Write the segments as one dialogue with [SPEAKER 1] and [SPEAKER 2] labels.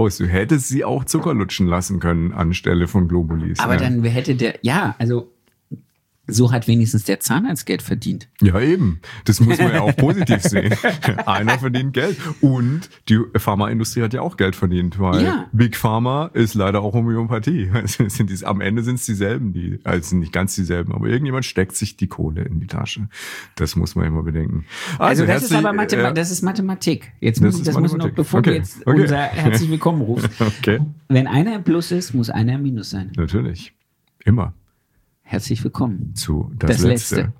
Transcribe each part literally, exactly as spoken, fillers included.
[SPEAKER 1] Du hättest sie auch Zucker lutschen lassen können anstelle von Globulis.
[SPEAKER 2] Aber
[SPEAKER 1] ja.
[SPEAKER 2] dann hätte der, ja, also so hat wenigstens der Zahnarzt Geld verdient.
[SPEAKER 1] Ja, eben. Das muss man ja auch positiv sehen. Einer verdient Geld. Und die Pharmaindustrie hat ja auch Geld verdient, weil
[SPEAKER 2] ja.
[SPEAKER 1] Big Pharma ist leider auch Homöopathie. Also sind die, am Ende sind es dieselben, die, also nicht ganz dieselben, aber irgendjemand steckt sich die Kohle in die Tasche. Das muss man immer bedenken.
[SPEAKER 2] Also, also das ist aber Mathema- äh, das ist Mathematik. Jetzt muss ich, das muss noch, bevor okay. du jetzt okay. unser Herzlich Willkommen rufst.
[SPEAKER 1] Okay.
[SPEAKER 2] Wenn einer im Plus ist, muss einer im Minus sein.
[SPEAKER 1] Natürlich. Immer.
[SPEAKER 2] Herzlich willkommen
[SPEAKER 1] zu Das, das Letzte. Letzte.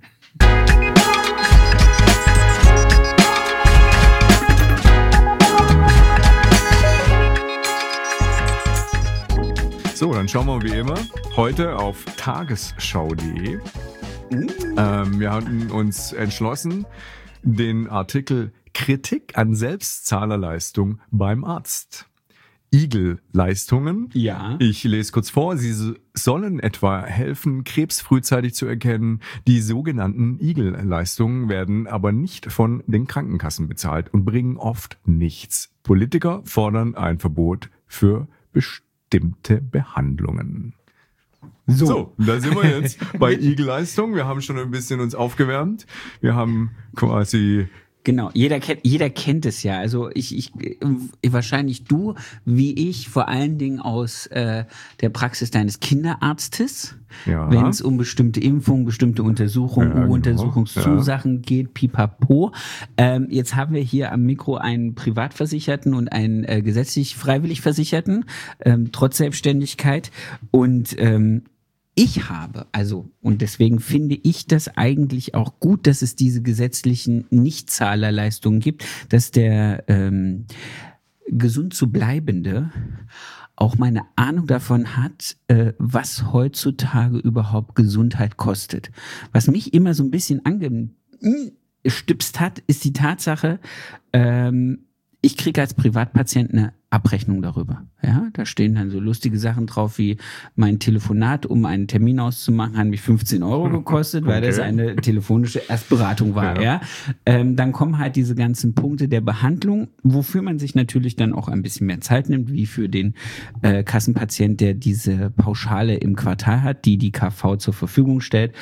[SPEAKER 1] So, dann schauen wir wie immer heute auf tagesschau punkt de. Mm. Ähm, wir hatten uns entschlossen, den Artikel Kritik an Selbstzahlerleistung beim Arzt. I G L-Leistungen.
[SPEAKER 2] Ja.
[SPEAKER 1] Ich lese kurz vor. Sie sollen etwa helfen, Krebs frühzeitig zu erkennen. Die sogenannten I G L-Leistungen werden aber nicht von den Krankenkassen bezahlt und bringen oft nichts. Politiker fordern ein Verbot für bestimmte Behandlungen. So, so da sind wir jetzt bei I G L-Leistungen. Wir haben schon ein bisschen uns aufgewärmt. Wir haben quasi...
[SPEAKER 2] Genau, jeder kennt, jeder kennt es ja. Also ich, ich, wahrscheinlich du, wie ich, vor allen Dingen aus äh, der Praxis deines Kinderarztes,
[SPEAKER 1] ja.
[SPEAKER 2] wenn es um bestimmte Impfungen, bestimmte Untersuchungen, ja, Untersuchungszusagen ja. geht, pipapo. Ähm, jetzt haben wir hier am Mikro einen Privatversicherten und einen äh, gesetzlich freiwillig Versicherten, ähm, trotz Selbstständigkeit. Und ähm, Ich habe, also, und deswegen finde ich das eigentlich auch gut, dass es diese gesetzlichen Nichtzahlerleistungen gibt, dass der ähm, gesund zu Bleibende auch mal eine Ahnung davon hat, äh, was heutzutage überhaupt Gesundheit kostet. Was mich immer so ein bisschen angestüpst hat, ist die Tatsache, ähm, ich kriege als Privatpatient eine Abrechnung darüber. Ja, da stehen dann so lustige Sachen drauf wie mein Telefonat, um einen Termin auszumachen, hat mich fünfzehn Euro gekostet, okay. weil das eine telefonische Erstberatung war. Ja, ja. Ähm, dann kommen halt diese ganzen Punkte der Behandlung, wofür man sich natürlich dann auch ein bisschen mehr Zeit nimmt, wie für den äh, Kassenpatient, der diese Pauschale im Quartal hat, die die K V zur Verfügung stellt.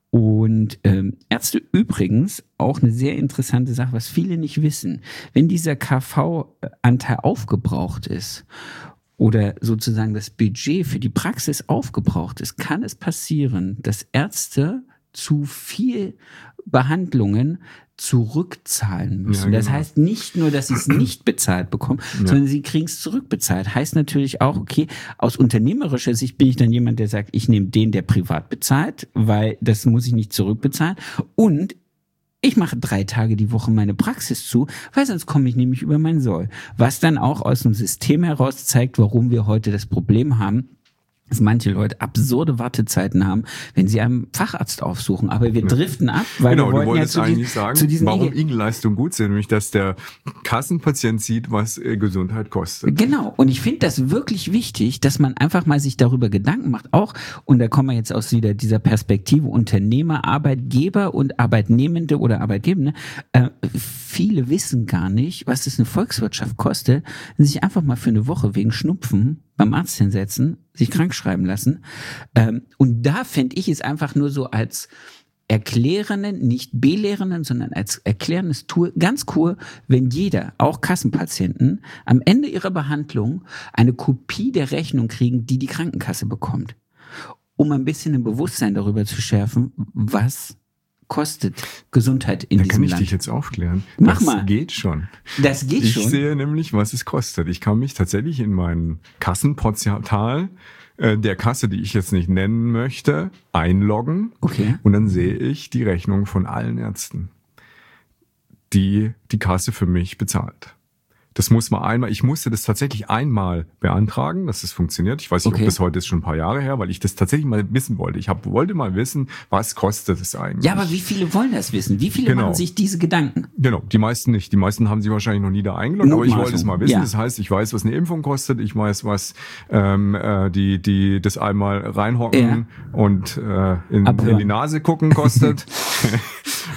[SPEAKER 2] Und ähm, Ärzte übrigens auch eine sehr interessante Sache, was viele nicht wissen. Wenn dieser K V-Anteil aufgebraucht ist oder sozusagen das Budget für die Praxis aufgebraucht ist, kann es passieren, dass Ärzte zu viel Behandlungen zurückzahlen müssen. Ja, genau. Das heißt nicht nur, dass sie es nicht bezahlt bekommen, ja. sondern sie kriegen es zurückbezahlt. Heißt natürlich auch, okay, aus unternehmerischer Sicht bin ich dann jemand, der sagt, ich nehme den, der privat bezahlt, weil das muss ich nicht zurückbezahlen. Und ich mache drei Tage die Woche meine Praxis zu, weil sonst komme ich nämlich über mein Soll. Was dann auch aus dem System heraus zeigt, warum wir heute das Problem haben, dass manche Leute absurde Wartezeiten haben, wenn sie einen Facharzt aufsuchen. Aber wir driften ab, weil
[SPEAKER 1] genau,
[SPEAKER 2] wir wollten
[SPEAKER 1] du wolltest
[SPEAKER 2] ja zu,
[SPEAKER 1] eigentlich
[SPEAKER 2] die,
[SPEAKER 1] sagen,
[SPEAKER 2] zu diesen
[SPEAKER 1] warum I G L-Leistungen gut sind, nämlich dass der Kassenpatient sieht, was äh, Gesundheit kostet.
[SPEAKER 2] Genau, und ich finde das wirklich wichtig, dass man einfach mal sich darüber Gedanken macht, auch, und da kommen wir jetzt aus wieder dieser Perspektive Unternehmer, Arbeitgeber und Arbeitnehmende oder Arbeitgebende, äh, viele wissen gar nicht, was es eine Volkswirtschaft kostet, wenn sie sich einfach mal für eine Woche wegen Schnupfen beim Arzt hinsetzen, sich krank schreiben lassen. Ähm, und da fände ich es einfach nur so als erklärenden, nicht belehrenden, sondern als erklärendes Tool ganz cool, wenn jeder, auch Kassenpatienten, am Ende ihrer Behandlung eine Kopie der Rechnung kriegen, die die Krankenkasse bekommt. Um ein bisschen ein Bewusstsein darüber zu schärfen, was kostet Gesundheit in
[SPEAKER 1] da
[SPEAKER 2] diesem Land.
[SPEAKER 1] Da kann ich dich jetzt aufklären.
[SPEAKER 2] Mach
[SPEAKER 1] das
[SPEAKER 2] mal.
[SPEAKER 1] geht schon.
[SPEAKER 2] Das geht
[SPEAKER 1] ich
[SPEAKER 2] schon?
[SPEAKER 1] Ich sehe nämlich, was es kostet. Ich kann mich tatsächlich in mein Kassenportal äh, der Kasse, die ich jetzt nicht nennen möchte, einloggen.
[SPEAKER 2] Okay.
[SPEAKER 1] Und dann sehe ich die Rechnung von allen Ärzten, die die Kasse für mich bezahlt. Das muss man einmal, ich musste das tatsächlich einmal beantragen, dass das funktioniert. Ich weiß nicht,
[SPEAKER 2] okay.
[SPEAKER 1] ob das heute ist schon ein paar Jahre her, weil ich das tatsächlich mal wissen wollte. Ich hab, wollte mal wissen, was kostet es eigentlich.
[SPEAKER 2] Ja, aber wie viele wollen das wissen? Wie viele
[SPEAKER 1] genau.
[SPEAKER 2] machen sich diese Gedanken?
[SPEAKER 1] Genau, die meisten nicht. Die meisten haben sich wahrscheinlich noch nie da eingeloggt, aber ich wollte es mal wissen.
[SPEAKER 2] Ja.
[SPEAKER 1] Das heißt, ich weiß, was eine Impfung kostet, ich weiß, was ähm, äh, die die das einmal reinhocken
[SPEAKER 2] ja.
[SPEAKER 1] und äh, in, in die Nase gucken kostet.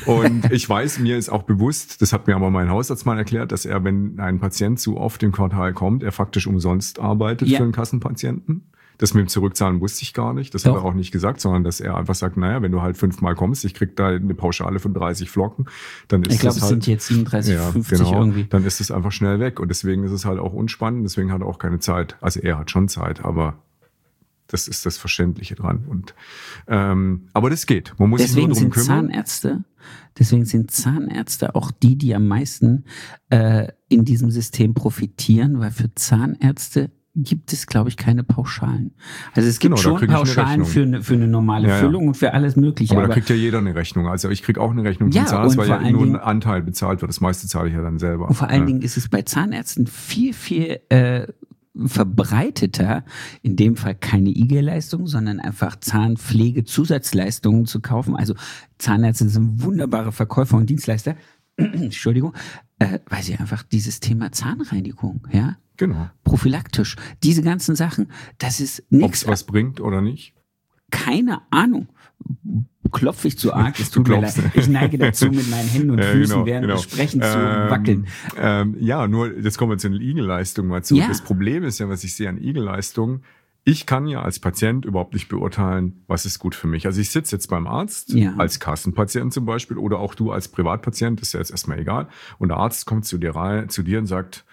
[SPEAKER 1] Und ich weiß, mir ist auch bewusst, das hat mir aber mein Hausarzt mal erklärt, dass er, wenn ein Patient zu oft im Quartal kommt, er faktisch umsonst arbeitet ja. für einen Kassenpatienten. Das mit dem Zurückzahlen wusste ich gar nicht. Das Doch. hat er auch nicht gesagt, sondern dass er einfach sagt, naja, wenn du halt fünfmal kommst, ich krieg da eine Pauschale von dreißig Flocken, dann ist
[SPEAKER 2] ich glaub,
[SPEAKER 1] das halt...
[SPEAKER 2] Ich glaube, es sind jetzt siebenunddreißig,
[SPEAKER 1] ja,
[SPEAKER 2] fünfzig
[SPEAKER 1] genau,
[SPEAKER 2] irgendwie.
[SPEAKER 1] Dann ist es einfach schnell weg. Und deswegen ist es halt auch unspannend, deswegen hat er auch keine Zeit. Also er hat schon Zeit, aber das ist das Verständliche dran. Und ähm, aber das geht. Man muss
[SPEAKER 2] deswegen
[SPEAKER 1] sich nur drum
[SPEAKER 2] sind
[SPEAKER 1] kümmern.
[SPEAKER 2] Zahnärzte, deswegen sind Zahnärzte auch die, die am meisten äh, in diesem System profitieren, weil für Zahnärzte gibt es, glaube ich, keine Pauschalen. Also es gibt genau, schon Pauschalen für eine, für eine normale ja, Füllung ja. und für alles Mögliche.
[SPEAKER 1] Aber, aber da kriegt ja jeder eine Rechnung. Also ich kriege auch eine Rechnung
[SPEAKER 2] ja,
[SPEAKER 1] vom Zahnarzt, weil ja nur
[SPEAKER 2] Dingen,
[SPEAKER 1] ein Anteil bezahlt wird. Das meiste zahle ich ja dann selber.
[SPEAKER 2] Und vor allen
[SPEAKER 1] ja.
[SPEAKER 2] Dingen ist es bei Zahnärzten viel, viel äh, verbreiteter, in dem Fall keine I G-Leistung, sondern einfach Zahnpflege-Zusatzleistungen zu kaufen. Also Zahnärzte sind wunderbare Verkäufer und Dienstleister. Entschuldigung, äh, weil sie einfach dieses Thema Zahnreinigung, ja,
[SPEAKER 1] genau,
[SPEAKER 2] prophylaktisch, diese ganzen Sachen, das ist nichts.
[SPEAKER 1] Ob es was bringt oder nicht?
[SPEAKER 2] Keine Ahnung. Klopfe ich zu arg, es tut mir leid. Ich neige dazu, mit meinen Händen und Füßen ja, genau, während genau. des Sprechens ähm, zu wackeln.
[SPEAKER 1] Ähm, ja, nur jetzt kommen wir zu den I G-Leistungen mal zu. Ja. Das Problem ist ja, was ich sehe an I G-Leistungen, ich kann ja als Patient überhaupt nicht beurteilen, was ist gut für mich. Also ich sitze jetzt beim Arzt, ja. als Kassenpatient zum Beispiel, oder auch du als Privatpatient, ist ja jetzt erstmal egal. Und der Arzt kommt zu dir rein, zu dir und sagt,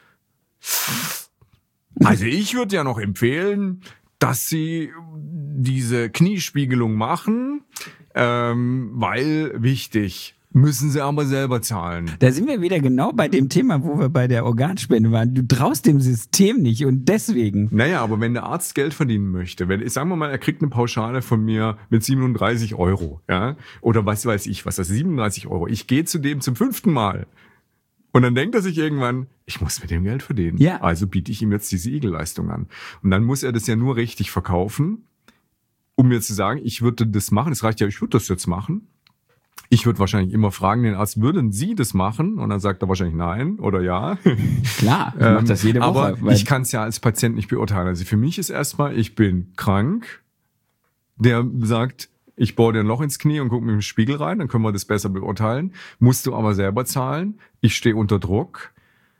[SPEAKER 1] also ich würde ja noch empfehlen, dass Sie diese Kniespiegelung machen, ähm, weil wichtig. Müssen sie aber selber zahlen.
[SPEAKER 2] Da sind wir wieder genau bei dem Thema, wo wir bei der Organspende waren. Du traust dem System nicht und deswegen.
[SPEAKER 1] Naja, aber wenn der Arzt Geld verdienen möchte, wenn, sagen wir mal, er kriegt eine Pauschale von mir mit siebenunddreißig Euro, ja, oder was weiß ich, was das ist, siebenunddreißig Euro. Ich gehe zu dem zum fünften Mal. Und dann denkt er sich irgendwann, ich muss mit dem Geld verdienen.
[SPEAKER 2] Ja.
[SPEAKER 1] Also biete ich ihm jetzt diese I G-Leistung an. Und dann muss er das ja nur richtig verkaufen, um mir zu sagen, ich würde das machen. Es reicht ja, ich würde das jetzt machen. Ich würde wahrscheinlich immer fragen den Arzt, würden Sie das machen? Und dann sagt er wahrscheinlich nein oder ja.
[SPEAKER 2] Klar, ich mach das jede Woche.
[SPEAKER 1] Aber ich kann es ja als Patient nicht beurteilen. Also für mich ist erstmal, ich bin krank. Der sagt, ich bohre dir ein Loch ins Knie und gucke mit dem Spiegel rein, dann können wir das besser beurteilen. Musst du aber selber zahlen. Ich stehe unter Druck.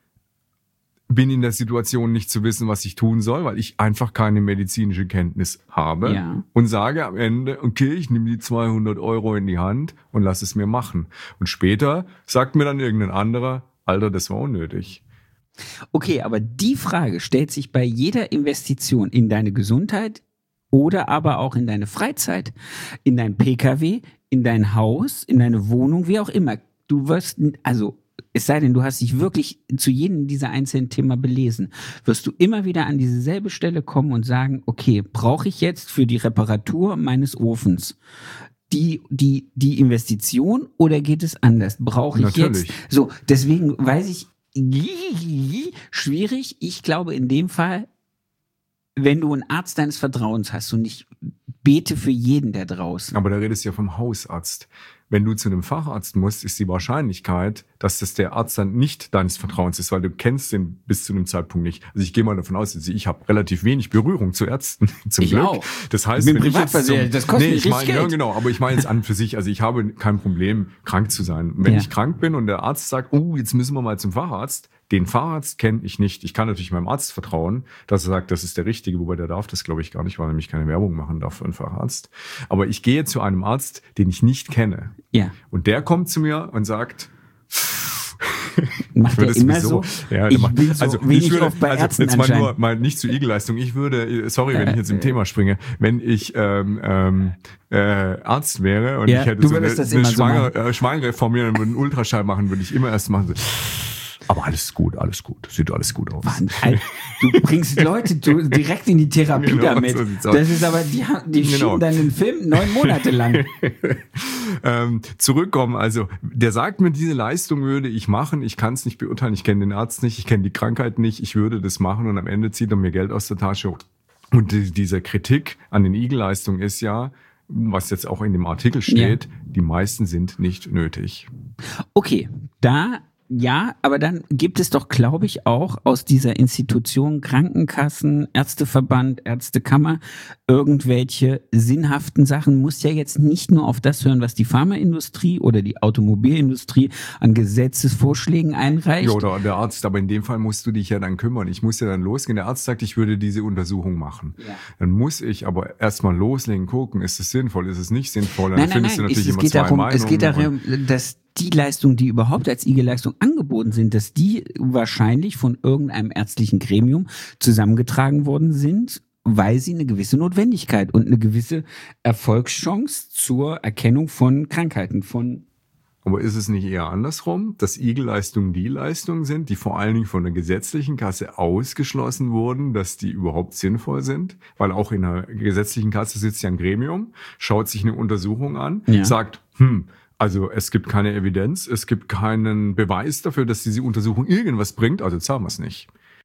[SPEAKER 1] Bin in der Situation, nicht zu wissen, was ich tun soll, weil ich einfach keine medizinische Kenntnis habe.
[SPEAKER 2] Ja.
[SPEAKER 1] Und sage am Ende, okay, ich nehme die zweihundert Euro in die Hand und lass es mir machen. Und später sagt mir dann irgendein anderer, Alter, das war unnötig.
[SPEAKER 2] Okay, aber die Frage stellt sich bei jeder Investition in deine Gesundheit oder aber auch in deine Freizeit, in dein P K W, in dein Haus, in deine Wohnung, wie auch immer. Du wirst, also es sei denn, du hast dich wirklich zu jedem dieser einzelnen Themen belesen, wirst du immer wieder an dieselbe Stelle kommen und sagen, okay, brauche ich jetzt für die Reparatur meines Ofens die, die, die Investition oder geht es anders? Brauche ich
[SPEAKER 1] Natürlich.
[SPEAKER 2] jetzt? So, deswegen weiß ich, schwierig. Ich glaube in dem Fall, wenn du einen Arzt deines Vertrauens hast und ich bete für jeden da draußen.
[SPEAKER 1] Aber da redest du ja vom Hausarzt. Wenn du zu einem Facharzt musst, ist die Wahrscheinlichkeit, dass das der Arzt dann nicht deines Vertrauens ist, weil du kennst den bis zu einem Zeitpunkt nicht. Also ich gehe mal davon aus, ich habe relativ wenig Berührung zu Ärzten, zum
[SPEAKER 2] ich
[SPEAKER 1] Glück.
[SPEAKER 2] Auch.
[SPEAKER 1] Das heißt,
[SPEAKER 2] ich bin
[SPEAKER 1] wenn ich jetzt zum,
[SPEAKER 2] das kostet
[SPEAKER 1] nee, ich
[SPEAKER 2] richtig
[SPEAKER 1] mein,
[SPEAKER 2] Geld.
[SPEAKER 1] Ja, genau, aber ich meine jetzt an für sich, also ich habe kein Problem, krank zu sein. Und wenn
[SPEAKER 2] ja.
[SPEAKER 1] ich krank bin und der Arzt sagt, oh, jetzt müssen wir mal zum Facharzt, den Facharzt kenne ich nicht. Ich kann natürlich meinem Arzt vertrauen, dass er sagt, das ist der Richtige, wobei der darf das, glaube ich, gar nicht, weil er nämlich keine Werbung machen darf für einen Facharzt. Aber ich gehe zu einem Arzt, den ich nicht kenne.
[SPEAKER 2] Ja.
[SPEAKER 1] Und der kommt zu mir und sagt,
[SPEAKER 2] macht er immer so?
[SPEAKER 1] Ja,
[SPEAKER 2] ich
[SPEAKER 1] macht,
[SPEAKER 2] bin so
[SPEAKER 1] also
[SPEAKER 2] wenig
[SPEAKER 1] ich würde,
[SPEAKER 2] oft bei
[SPEAKER 1] also
[SPEAKER 2] Ärzten
[SPEAKER 1] jetzt mal nur mal nicht zur I G-Leistung. Ich würde, sorry, wenn ich jetzt im Thema springe, wenn ich ähm, ähm, äh, Arzt wäre und
[SPEAKER 2] ja,
[SPEAKER 1] ich hätte so eine, eine Schwangere,
[SPEAKER 2] so
[SPEAKER 1] äh, Schwangere vor mir und würde einen Ultraschall machen, würde ich immer erst machen so, aber alles gut, alles gut. Sieht alles gut aus.
[SPEAKER 2] Mann, Alter, du bringst Leute du, direkt in die Therapie
[SPEAKER 1] genau,
[SPEAKER 2] damit. So das ist aber, die, die
[SPEAKER 1] genau.
[SPEAKER 2] schieben deinen Film neun Monate lang.
[SPEAKER 1] ähm, zurückkommen, also der sagt mir, diese Leistung würde ich machen, ich kann es nicht beurteilen, ich kenne den Arzt nicht, ich kenne die Krankheit nicht, ich würde das machen und am Ende zieht er mir Geld aus der Tasche. Und die, diese Kritik an den I G-Leistungen ist ja, was jetzt auch in dem Artikel steht, ja. die meisten sind nicht nötig.
[SPEAKER 2] Okay, da ja, aber dann gibt es doch, glaube ich, auch aus dieser Institution Krankenkassen, Ärzteverband, Ärztekammer irgendwelche sinnhaften Sachen. Muss ja jetzt nicht nur auf das hören, was die Pharmaindustrie oder die Automobilindustrie an Gesetzesvorschlägen einreicht.
[SPEAKER 1] Ja, oder der Arzt, aber in dem Fall musst du dich ja dann kümmern. Ich muss ja dann losgehen. Der Arzt sagt, ich würde diese Untersuchung machen. Ja. Dann muss ich aber erstmal loslegen, gucken, ist es sinnvoll, ist es nicht sinnvoll. Dann
[SPEAKER 2] nein, nein, nein, es, es geht darum, es geht darum, dass die Leistungen, die überhaupt als I G E-Leistung angeboten sind, dass die wahrscheinlich von irgendeinem ärztlichen Gremium zusammengetragen worden sind, weil sie eine gewisse Notwendigkeit und eine gewisse Erfolgschance zur Erkennung von Krankheiten, von
[SPEAKER 1] Aber ist es nicht eher andersrum, dass I G E-Leistungen die Leistungen sind, die vor allen Dingen von der gesetzlichen Kasse ausgeschlossen wurden, dass die überhaupt sinnvoll sind? Weil auch in der gesetzlichen Kasse sitzt ja ein Gremium, schaut sich eine Untersuchung an, ja. sagt, hm, also es gibt keine Evidenz, es gibt keinen Beweis dafür, dass diese Untersuchung irgendwas bringt, also zahlen wir es nicht.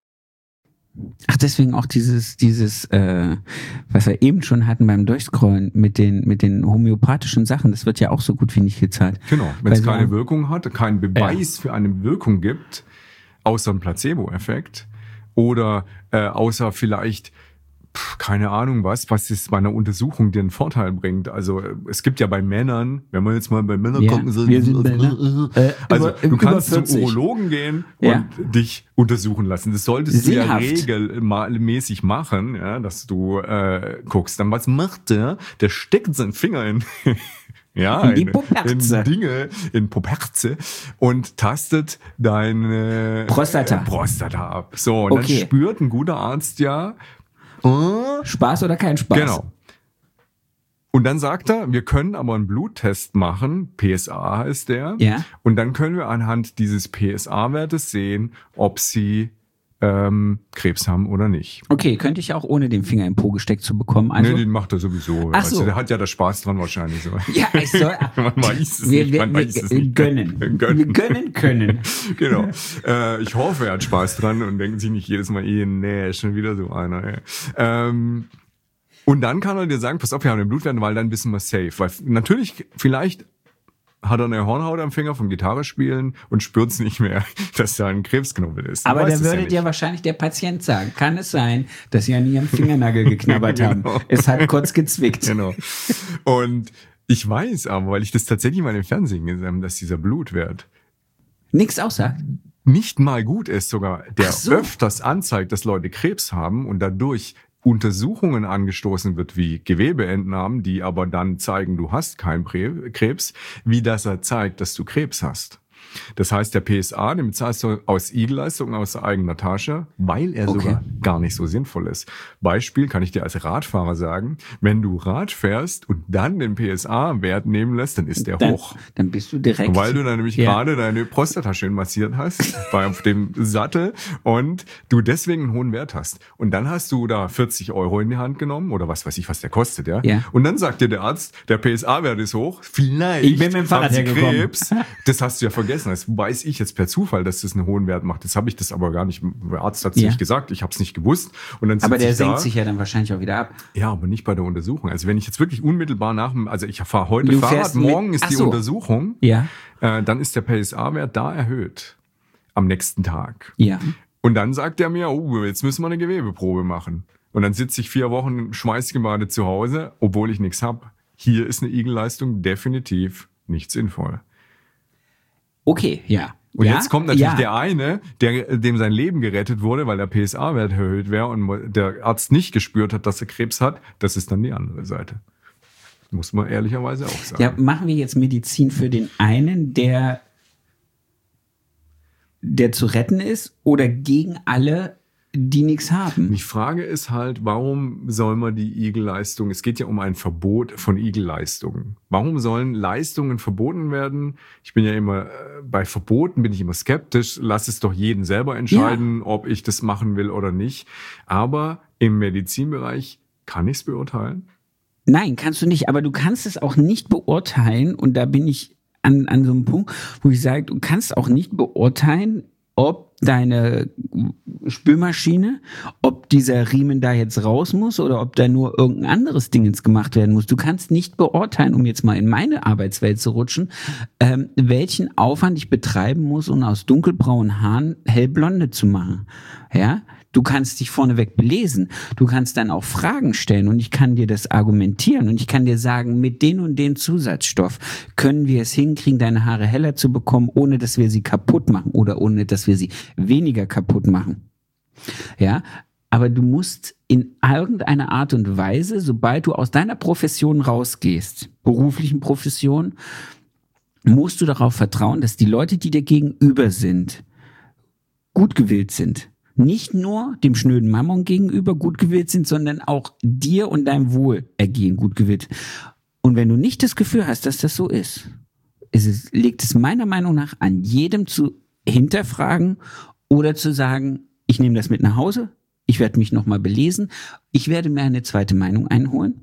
[SPEAKER 2] Ach, deswegen auch dieses, dieses, äh, was wir eben schon hatten beim Durchscrollen mit den, mit den homöopathischen Sachen, das wird ja auch so gut wie nicht gezahlt.
[SPEAKER 1] Genau, wenn es keine Wirkung hat, keinen Beweis ja. für eine Wirkung gibt, außer ein Placebo-Effekt oder äh, außer vielleicht keine Ahnung was, was es bei einer Untersuchung dir einen Vorteil bringt. Also es gibt ja bei Männern, wenn man jetzt mal bei Männern
[SPEAKER 2] ja,
[SPEAKER 1] gucken, so,
[SPEAKER 2] wir sind Männer.
[SPEAKER 1] Äh, also über, du kannst zum
[SPEAKER 2] vierzig
[SPEAKER 1] Urologen gehen
[SPEAKER 2] ja.
[SPEAKER 1] und dich untersuchen lassen. Das solltest
[SPEAKER 2] Sinnhaft.
[SPEAKER 1] du ja regelmäßig machen, ja, dass du äh, guckst. Dann was macht der? Der steckt seinen Finger in Ja,
[SPEAKER 2] in die
[SPEAKER 1] in,
[SPEAKER 2] Poperze.
[SPEAKER 1] in Dinge, in Poperze und tastet deine
[SPEAKER 2] Prostata,
[SPEAKER 1] äh, Prostata ab. So, und
[SPEAKER 2] okay.
[SPEAKER 1] dann spürt ein guter Arzt ja,
[SPEAKER 2] Spaß oder kein Spaß?
[SPEAKER 1] Genau. Und dann sagt er, wir können aber einen Bluttest machen, P S A heißt der,
[SPEAKER 2] ja.
[SPEAKER 1] und dann können wir anhand dieses P S A-Wertes sehen, ob sie ähm, Krebs haben oder nicht.
[SPEAKER 2] Okay, könnte ich auch ohne den Finger im Po gesteckt zu bekommen. Also,
[SPEAKER 1] nee, den macht er sowieso.
[SPEAKER 2] Ach so.
[SPEAKER 1] Also, der hat ja da Spaß dran wahrscheinlich so.
[SPEAKER 2] Ja, ich soll.
[SPEAKER 1] man weiß es
[SPEAKER 2] wir,
[SPEAKER 1] nicht.
[SPEAKER 2] Wir,
[SPEAKER 1] Man
[SPEAKER 2] wir,
[SPEAKER 1] weiß es
[SPEAKER 2] wir
[SPEAKER 1] nicht.
[SPEAKER 2] gönnen.
[SPEAKER 1] gönnen.
[SPEAKER 2] Wir gönnen können.
[SPEAKER 1] Genau. Äh, ich hoffe, er hat Spaß dran und denkt sich nicht jedes Mal, eh, nee, schon wieder so einer. Ey. Ähm, und dann kann er dir sagen, pass auf, wir haben den Blutwert, weil dann wissen wir safe. Weil natürlich, vielleicht hat er eine Hornhaut am Finger vom Gitarre spielen und spürt's nicht mehr, dass da ein Krebsknubbel ist.
[SPEAKER 2] Aber da würde dir wahrscheinlich der Patient sagen, kann es sein, dass sie an ihrem Fingernagel geknabbert
[SPEAKER 1] genau.
[SPEAKER 2] haben. Es hat kurz gezwickt.
[SPEAKER 1] Genau. Und ich weiß aber, weil ich das tatsächlich mal im Fernsehen gesehen habe, dass dieser Blutwert
[SPEAKER 2] nichts aussagt.
[SPEAKER 1] Nicht mal gut ist sogar, der
[SPEAKER 2] so.
[SPEAKER 1] öfters anzeigt, dass Leute Krebs haben und dadurch Untersuchungen angestoßen wird wie Gewebeentnahmen, die aber dann zeigen, du hast keinen Krebs, wie das er zeigt, dass du Krebs hast. Das heißt, der P S A, den bezahlst du aus I G E-Leistung, aus eigener Tasche, weil er
[SPEAKER 2] okay.
[SPEAKER 1] sogar gar nicht so sinnvoll ist. Beispiel kann ich dir als Radfahrer sagen, wenn du Rad fährst und dann den P S A-Wert nehmen lässt, dann ist der
[SPEAKER 2] dann,
[SPEAKER 1] hoch.
[SPEAKER 2] Dann bist du direkt.
[SPEAKER 1] Weil du dann nämlich ja. gerade deine Prostata schön massiert hast bei auf dem Sattel und du deswegen einen hohen Wert hast. Und dann hast du da vierzig Euro in die Hand genommen oder was weiß ich, was der kostet, ja.
[SPEAKER 2] ja.
[SPEAKER 1] Und dann sagt dir der Arzt, der P S A-Wert ist hoch, vielleicht
[SPEAKER 2] ich bin mit dem Fahrrad
[SPEAKER 1] haben Sie
[SPEAKER 2] hergekommen.
[SPEAKER 1] Krebs. Das hast du ja vergessen. Das weiß ich jetzt per Zufall, dass das einen hohen Wert macht. Das habe ich das aber gar nicht, der Arzt hat es
[SPEAKER 2] ja.
[SPEAKER 1] nicht gesagt, ich habe es nicht gewusst. Und dann
[SPEAKER 2] aber der
[SPEAKER 1] ich
[SPEAKER 2] senkt
[SPEAKER 1] da.
[SPEAKER 2] sich ja dann wahrscheinlich auch wieder ab.
[SPEAKER 1] Ja, aber nicht bei der Untersuchung. Also wenn ich jetzt wirklich unmittelbar nach dem, also ich fahre heute du Fahrrad, morgen
[SPEAKER 2] mit,
[SPEAKER 1] ist die
[SPEAKER 2] so.
[SPEAKER 1] Untersuchung,
[SPEAKER 2] ja.
[SPEAKER 1] äh, dann ist der P S A-Wert da erhöht am nächsten Tag.
[SPEAKER 2] Ja.
[SPEAKER 1] Und dann sagt er mir, oh, jetzt müssen wir eine Gewebeprobe machen. Und dann sitze ich vier Wochen schweißgebadet zu Hause, obwohl ich nichts hab. Hier ist eine I G E-Leistung definitiv nicht sinnvoll.
[SPEAKER 2] Okay, ja.
[SPEAKER 1] Und
[SPEAKER 2] ja,
[SPEAKER 1] jetzt kommt natürlich
[SPEAKER 2] ja.
[SPEAKER 1] der eine, der, dem sein Leben gerettet wurde, weil der P S A-Wert erhöht wäre und der Arzt nicht gespürt hat, dass er Krebs hat. Das ist dann die andere Seite. Muss man ehrlicherweise auch sagen.
[SPEAKER 2] Ja, machen wir jetzt Medizin für den einen, der, der zu retten ist, oder gegen alle, die nichts haben?
[SPEAKER 1] Die Frage ist halt, warum soll man die I G E-Leistung, es geht ja um ein Verbot von I G E-Leistungen. Warum sollen Leistungen verboten werden? Ich bin ja immer, bei Verboten bin ich immer skeptisch. Lass es doch jeden selber entscheiden, ja. ob ich das machen will oder nicht. Aber im Medizinbereich kann ich es beurteilen?
[SPEAKER 2] Nein, kannst du nicht. Aber du kannst es auch nicht beurteilen. Und da bin ich an, an so einem Punkt, wo ich sage, du kannst auch nicht beurteilen, ob deine Spülmaschine, ob dieser Riemen da jetzt raus muss oder ob da nur irgendein anderes Ding ins gemacht werden muss. Du kannst nicht beurteilen, um jetzt mal in meine Arbeitswelt zu rutschen, ähm, welchen Aufwand ich betreiben muss, um aus dunkelbraunen Haaren hellblonde zu machen. Ja, du kannst dich vorneweg belesen. Du kannst dann auch Fragen stellen und ich kann dir das argumentieren und ich kann dir sagen, mit den und den Zusatzstoff können wir es hinkriegen, deine Haare heller zu bekommen, ohne dass wir sie kaputt machen oder ohne dass wir sie weniger kaputt machen. Ja, aber du musst in irgendeiner Art und Weise, sobald du aus deiner Profession rausgehst, beruflichen Profession, musst du darauf vertrauen, dass die Leute, die dir gegenüber sind, gut gewillt sind. Nicht nur dem schnöden Mammon gegenüber gut gewillt sind, sondern auch dir und deinem Wohlergehen gut gewillt. Und wenn du nicht das Gefühl hast, dass das so ist, ist es, liegt es meiner Meinung nach an jedem zu hinterfragen oder zu sagen, ich nehme das mit nach Hause, ich werde mich nochmal belesen, ich werde mir eine zweite Meinung einholen.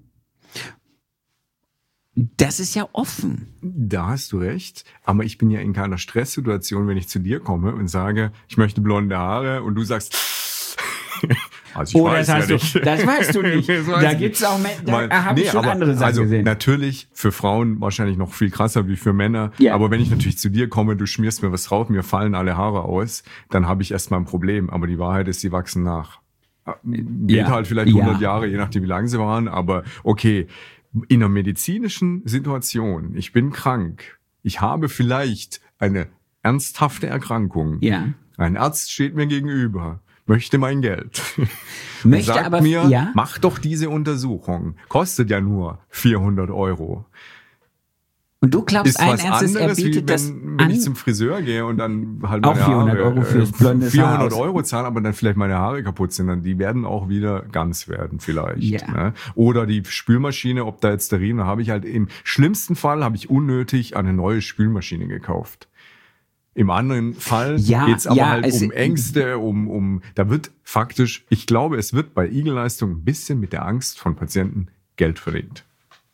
[SPEAKER 2] Das ist ja offen.
[SPEAKER 1] Da hast du recht, aber ich bin ja in keiner Stresssituation, wenn ich zu dir komme und sage, ich möchte blonde Haare und du sagst, also ich
[SPEAKER 2] oh,
[SPEAKER 1] weiß
[SPEAKER 2] das, hast
[SPEAKER 1] ja
[SPEAKER 2] du,
[SPEAKER 1] nicht.
[SPEAKER 2] das weißt du nicht. Da gibt's auch, da habe nee, ich schon
[SPEAKER 1] aber,
[SPEAKER 2] andere Sachen
[SPEAKER 1] also
[SPEAKER 2] gesehen.
[SPEAKER 1] Natürlich für Frauen wahrscheinlich noch viel krasser wie für Männer, ja. Aber wenn ich natürlich zu dir komme, du schmierst mir was drauf, mir fallen alle Haare aus, dann habe ich erstmal ein Problem, aber die Wahrheit ist, sie wachsen nach. Geht ja. halt vielleicht hundert ja. Jahre, je nachdem wie lang sie waren, aber okay. In einer medizinischen Situation, ich bin krank, ich habe vielleicht eine ernsthafte Erkrankung.
[SPEAKER 2] Ja.
[SPEAKER 1] Ein Arzt steht mir gegenüber, möchte mein Geld.
[SPEAKER 2] Möchte
[SPEAKER 1] sagt
[SPEAKER 2] aber,
[SPEAKER 1] mir,
[SPEAKER 2] ja?
[SPEAKER 1] mach doch diese Untersuchung. Kostet ja nur vierhundert Euro.
[SPEAKER 2] Und du glaubst, ein Ernstes, er bietet
[SPEAKER 1] wie wenn,
[SPEAKER 2] das
[SPEAKER 1] wenn
[SPEAKER 2] an?
[SPEAKER 1] ich zum Friseur gehe und dann halt
[SPEAKER 2] auch
[SPEAKER 1] meine
[SPEAKER 2] vierhundert
[SPEAKER 1] Haare,
[SPEAKER 2] Euro fürs blonde
[SPEAKER 1] vierhundert Euro zahlen, aber dann vielleicht meine Haare kaputt sind, dann die werden auch wieder ganz werden vielleicht.
[SPEAKER 2] Ja.
[SPEAKER 1] Ne? Oder die Spülmaschine, ob da jetzt der Riemen, habe ich halt im schlimmsten Fall habe ich unnötig eine neue Spülmaschine gekauft. Im anderen Fall
[SPEAKER 2] ja,
[SPEAKER 1] geht's aber
[SPEAKER 2] ja,
[SPEAKER 1] halt um Ängste, um, um, da wird faktisch, ich glaube, es wird bei Igelleistung ein bisschen mit der Angst von Patienten Geld verdient.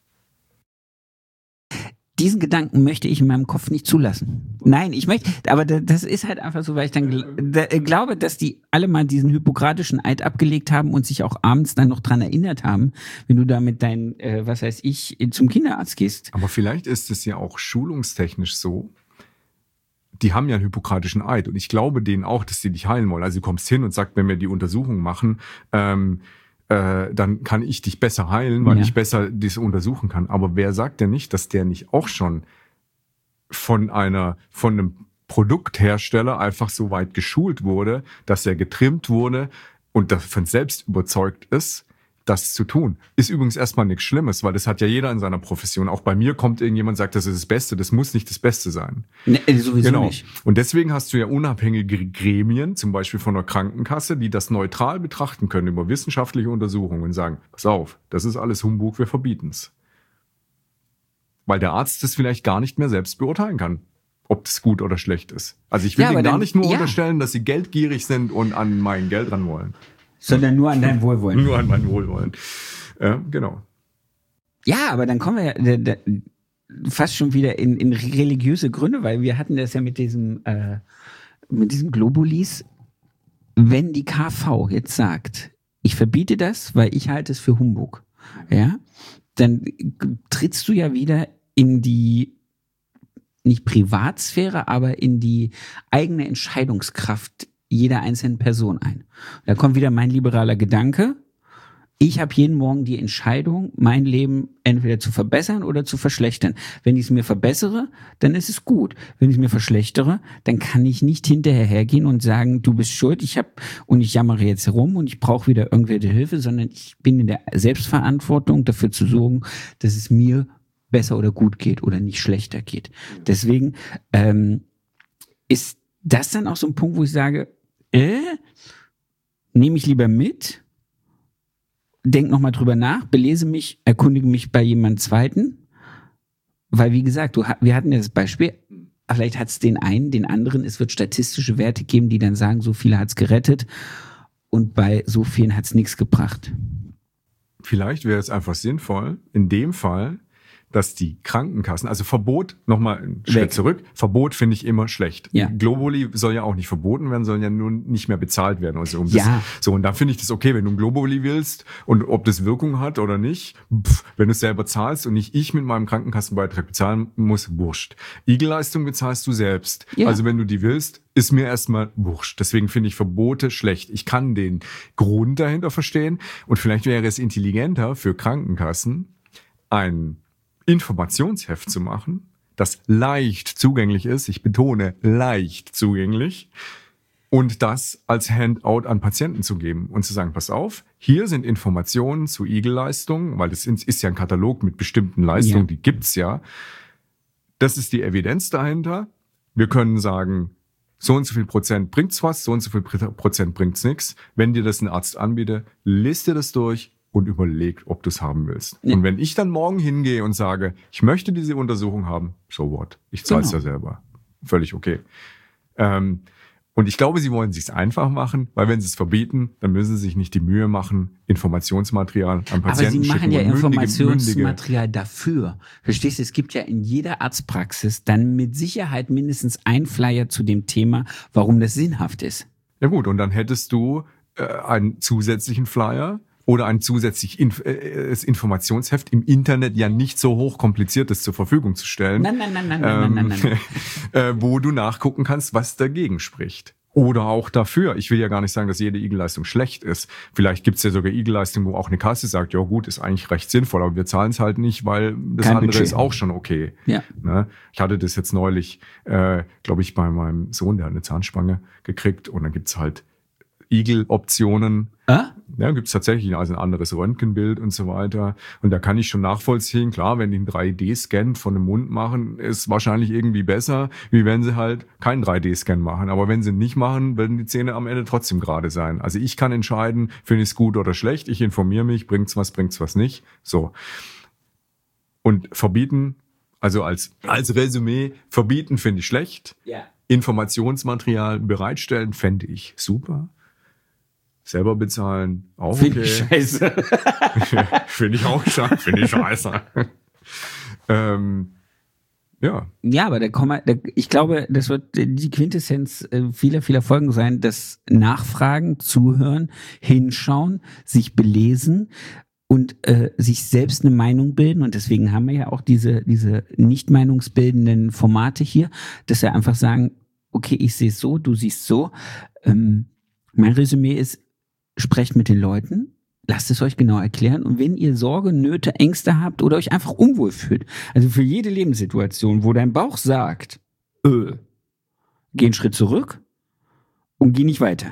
[SPEAKER 2] Diesen Gedanken möchte ich in meinem Kopf nicht zulassen. Nein, ich möchte, aber das ist halt einfach so, weil ich dann gl- glaube, dass die alle mal diesen hippokratischen Eid abgelegt haben und sich auch abends dann noch dran erinnert haben, wenn du da mit deinen, äh, was weiß ich, zum Kinderarzt gehst.
[SPEAKER 1] Aber vielleicht ist es ja auch schulungstechnisch so, die haben ja einen hippokratischen Eid und ich glaube denen auch, dass sie dich heilen wollen. Also du kommst hin und sagst, wenn wir die Untersuchung machen, ähm, Äh, dann kann ich dich besser heilen, weil ja. ich besser das untersuchen kann. Aber wer sagt denn nicht, dass der nicht auch schon von einer, von einem Produkthersteller einfach so weit geschult wurde, dass er getrimmt wurde und davon selbst überzeugt ist, das zu tun. Ist übrigens erstmal nichts Schlimmes, weil das hat ja jeder in seiner Profession. Auch bei mir kommt irgendjemand und sagt, das ist das Beste. Das muss nicht das Beste sein.
[SPEAKER 2] Nee, sowieso
[SPEAKER 1] genau.
[SPEAKER 2] nicht.
[SPEAKER 1] Und deswegen hast du ja unabhängige Gremien, zum Beispiel von der Krankenkasse, die das neutral betrachten können über wissenschaftliche Untersuchungen und sagen, pass auf, das ist alles Humbug, wir verbieten's. Weil der Arzt das vielleicht gar nicht mehr selbst beurteilen kann, ob das gut oder schlecht ist. Also ich will
[SPEAKER 2] ja,
[SPEAKER 1] denen
[SPEAKER 2] dann,
[SPEAKER 1] gar nicht nur
[SPEAKER 2] ja.
[SPEAKER 1] unterstellen, dass sie geldgierig sind und an mein Geld ran wollen.
[SPEAKER 2] Sondern nur an dein Wohlwollen.
[SPEAKER 1] Nur an mein Wohlwollen. Ja, genau.
[SPEAKER 2] Ja, aber dann kommen wir ja da, da, fast schon wieder in, in religiöse Gründe, weil wir hatten das ja mit diesem, äh, mit diesem Globulis. Wenn die K V jetzt sagt, ich verbiete das, weil ich halte es für Humbug, ja, dann trittst du ja wieder in die, nicht Privatsphäre, aber in die eigene Entscheidungskraft jeder einzelnen Person ein. Da kommt wieder mein liberaler Gedanke. Ich habe jeden Morgen die Entscheidung, mein Leben entweder zu verbessern oder zu verschlechtern. Wenn ich es mir verbessere, dann ist es gut. Wenn ich es mir verschlechtere, dann kann ich nicht hinterher hergehen und sagen, du bist schuld, ich habe und ich jammere jetzt rum und ich brauche wieder irgendwelche Hilfe, sondern ich bin in der Selbstverantwortung, dafür zu sorgen, dass es mir besser oder gut geht oder nicht schlechter geht. Deswegen ähm, ist das dann auch so ein Punkt, wo ich sage, äh, nehme ich lieber mit, denk nochmal drüber nach, belese mich, erkundige mich bei jemand Zweiten, weil wie gesagt, du, wir hatten ja das Beispiel, vielleicht hat es den einen, den anderen, es wird statistische Werte geben, die dann sagen, so viele hat es gerettet und bei so vielen hat es nichts gebracht.
[SPEAKER 1] Vielleicht wäre es einfach sinnvoll, in dem Fall dass die Krankenkassen, also Verbot, nochmal einen Schritt
[SPEAKER 2] Weg.
[SPEAKER 1] zurück, Verbot finde ich immer schlecht.
[SPEAKER 2] Ja.
[SPEAKER 1] Globuli soll ja auch nicht verboten werden, soll ja nur nicht mehr bezahlt werden. Also um das,
[SPEAKER 2] Ja.
[SPEAKER 1] So, und da finde ich das okay, wenn du ein Globuli willst und ob das Wirkung hat oder nicht, pff, wenn du es selber zahlst und nicht ich mit meinem Krankenkassenbeitrag bezahlen muss, wurscht. Igelleistung bezahlst du selbst.
[SPEAKER 2] Ja.
[SPEAKER 1] Also wenn du die willst, ist mir erstmal wurscht. Deswegen finde ich Verbote schlecht. Ich kann den Grund dahinter verstehen und vielleicht wäre es intelligenter für Krankenkassen, ein Informationsheft zu machen, das leicht zugänglich ist, ich betone, leicht zugänglich, und das als Handout an Patienten zu geben und zu sagen, pass auf, hier sind Informationen zu Igelleistungen, weil das ist ja ein Katalog mit bestimmten Leistungen,
[SPEAKER 2] Ja.
[SPEAKER 1] die gibt's ja. Das ist die Evidenz dahinter. Wir können sagen, so und so viel Prozent bringt's was, so und so viel Prozent bringt's nichts. Wenn dir das ein Arzt anbietet, lest dir das durch und überleg, ob du es haben willst.
[SPEAKER 2] Ja.
[SPEAKER 1] Und wenn ich dann morgen hingehe und sage, ich möchte diese Untersuchung haben, so what? Ich zahle es
[SPEAKER 2] Genau.
[SPEAKER 1] ja selber. Völlig okay. Ähm, und ich glaube, sie wollen es sich einfach machen, weil wenn sie es verbieten, dann müssen sie sich nicht die Mühe machen, Informationsmaterial an Patienten
[SPEAKER 2] Aber sie machen
[SPEAKER 1] schicken
[SPEAKER 2] ja
[SPEAKER 1] und mündige-
[SPEAKER 2] Informationsmaterial dafür. Verstehst du, es gibt ja in jeder Arztpraxis dann mit Sicherheit mindestens ein Flyer zu dem Thema, warum das sinnhaft ist.
[SPEAKER 1] Ja gut, und dann hättest du äh, einen zusätzlichen Flyer oder ein zusätzliches Inf- äh, das Informationsheft im Internet ja nicht so hochkompliziertes zur Verfügung zu stellen.
[SPEAKER 2] Nein, nein, nein, nein, nein, nein, nein, nein.
[SPEAKER 1] äh, wo du nachgucken kannst, was dagegen spricht. Oder auch dafür. Ich will ja gar nicht sagen, dass jede Igelleistung schlecht ist. Vielleicht gibt's ja sogar Igelleistungen, wo auch eine Kasse sagt, ja gut, ist eigentlich recht sinnvoll, aber wir zahlen es halt nicht, weil das
[SPEAKER 2] Kein
[SPEAKER 1] andere
[SPEAKER 2] Budget.
[SPEAKER 1] ist auch schon okay.
[SPEAKER 2] Ja.
[SPEAKER 1] Ne? Ich hatte das jetzt neulich, äh, glaube ich, bei meinem Sohn, der hat eine Zahnspange gekriegt und dann gibt's halt Igel-Optionen.
[SPEAKER 2] Ah?
[SPEAKER 1] Ja, gibt's tatsächlich also ein anderes Röntgenbild und so weiter. Und da kann ich schon nachvollziehen, klar, wenn die einen drei D-Scan von dem Mund machen, ist wahrscheinlich irgendwie besser, wie wenn sie halt keinen drei D-Scan machen. Aber wenn sie ihn nicht machen, werden die Zähne am Ende trotzdem gerade sein. Also ich kann entscheiden, finde ich es gut oder schlecht. Ich informiere mich, bringt's was, bringt's was nicht. So. Und verbieten, also als, als Resümee, verbieten finde ich schlecht.
[SPEAKER 2] Ja.
[SPEAKER 1] Informationsmaterial bereitstellen fände ich super. Selber bezahlen, auch
[SPEAKER 2] Finde
[SPEAKER 1] okay.
[SPEAKER 2] ich scheiße.
[SPEAKER 1] Finde ich auch scheiße. Finde ich scheiße. ähm, ja.
[SPEAKER 2] Ja, aber da kommen wir, da, ich glaube, das wird die Quintessenz äh, vieler, vieler Folgen sein, das Nachfragen, Zuhören, Hinschauen, sich belesen und äh, sich selbst eine Meinung bilden. Und deswegen haben wir ja auch diese, diese nicht meinungsbildenden Formate hier, dass wir einfach sagen, okay, ich sehe es so, du siehst so. Ähm, mein Resümee ist, sprecht mit den Leuten, lasst es euch genau erklären. Und wenn ihr Sorge, Nöte, Ängste habt oder euch einfach unwohl fühlt, also für jede Lebenssituation, wo dein Bauch sagt, äh, geh einen Schritt zurück und geh nicht weiter.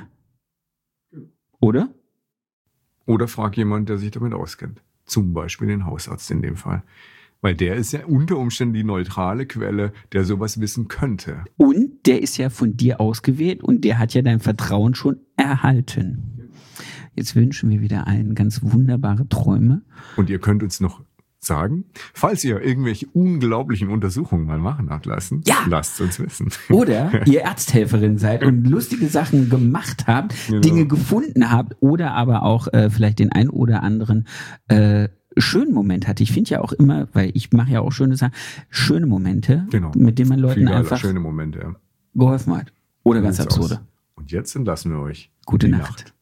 [SPEAKER 2] Oder?
[SPEAKER 1] Oder frag jemand, der sich damit auskennt. Zum Beispiel den Hausarzt in dem Fall. Weil der ist ja unter Umständen die neutrale Quelle, der sowas wissen könnte.
[SPEAKER 2] Und der ist ja von dir ausgewählt und der hat ja dein Vertrauen schon erhalten. Jetzt wünschen wir wieder allen ganz wunderbare Träume.
[SPEAKER 1] Und ihr könnt uns noch sagen, falls ihr irgendwelche unglaublichen Untersuchungen mal machen habt lassen,
[SPEAKER 2] Ja.
[SPEAKER 1] lasst uns wissen.
[SPEAKER 2] Oder ihr Ärzthelferin seid und lustige Sachen gemacht habt,
[SPEAKER 1] Genau.
[SPEAKER 2] Dinge gefunden habt oder aber auch äh, vielleicht den ein oder anderen äh, schönen Moment hatte. Ich finde ja auch immer, weil ich mache ja auch schöne Sachen, schöne Momente,
[SPEAKER 1] Genau.
[SPEAKER 2] mit denen man Leuten
[SPEAKER 1] Viel geiler,
[SPEAKER 2] einfach
[SPEAKER 1] schöne Momente. Ja.
[SPEAKER 2] geholfen hat. Oder ganz
[SPEAKER 1] So sieht's
[SPEAKER 2] absurde.
[SPEAKER 1] aus. Und jetzt entlassen wir euch.
[SPEAKER 2] Gute
[SPEAKER 1] Die
[SPEAKER 2] Nacht.